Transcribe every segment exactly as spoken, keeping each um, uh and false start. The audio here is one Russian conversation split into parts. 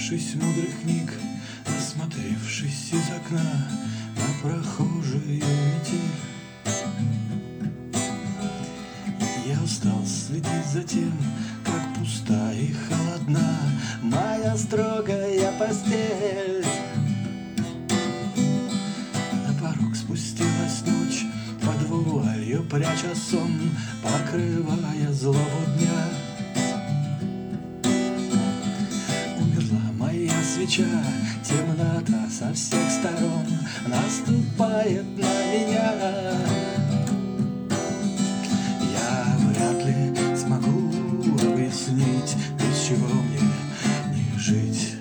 Начитавшись мудрых книг, насмотревшись из окна на прохожую метель, я устал следить за тем, как пуста и холодна моя строгая постель. На порог спустилась ночь, под вуалью пряча сон, покрывая злобу дня. Свеча, темнота со всех сторон наступает на меня. Я вряд ли смогу объяснить, без чего мне не жить.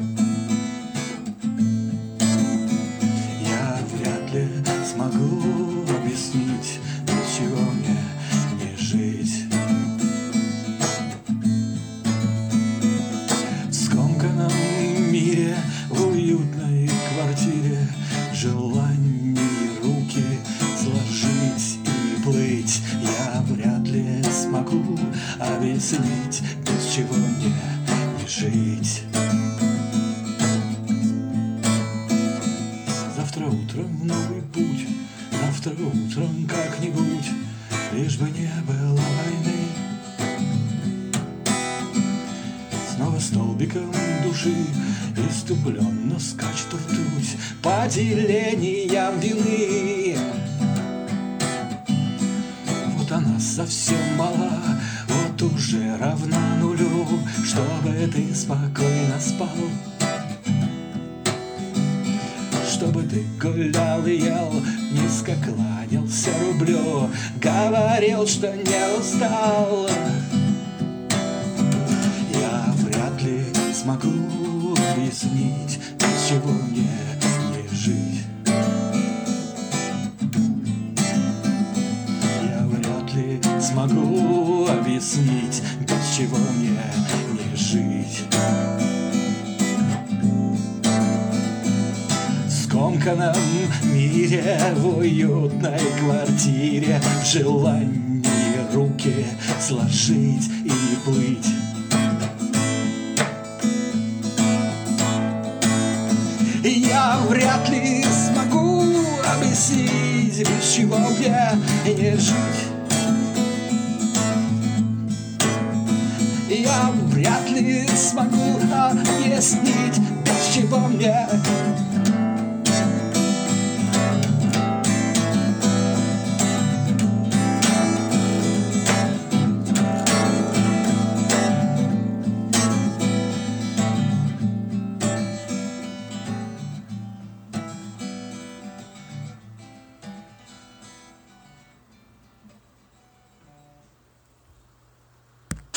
Я вряд ли смогу объяснить, без чего мне не жить. Мире, в уютной квартире, желание руки сложить и плыть. Я вряд ли смогу объяснить, без чего мне не жить. Завтра утром новый путь, завтра утром как-нибудь, лишь бы не было войны. Снова столбиком души иступленно скачет ртуть по делениям вины. Вот она совсем мала, вот уже равна нулю, чтобы ты спокойно спал, чтобы ты гулял и ел, низко кланялся рублю, говорил, что не устал. Смогу объяснить, без чего мне не жить. Я вряд ли смогу объяснить, без чего мне не жить. В скомканном мире, в уютной квартире, в желании руки сложить и плыть. Я вряд ли смогу объяснить, без чего мне не жить. Я вряд ли смогу объяснить, без чего мне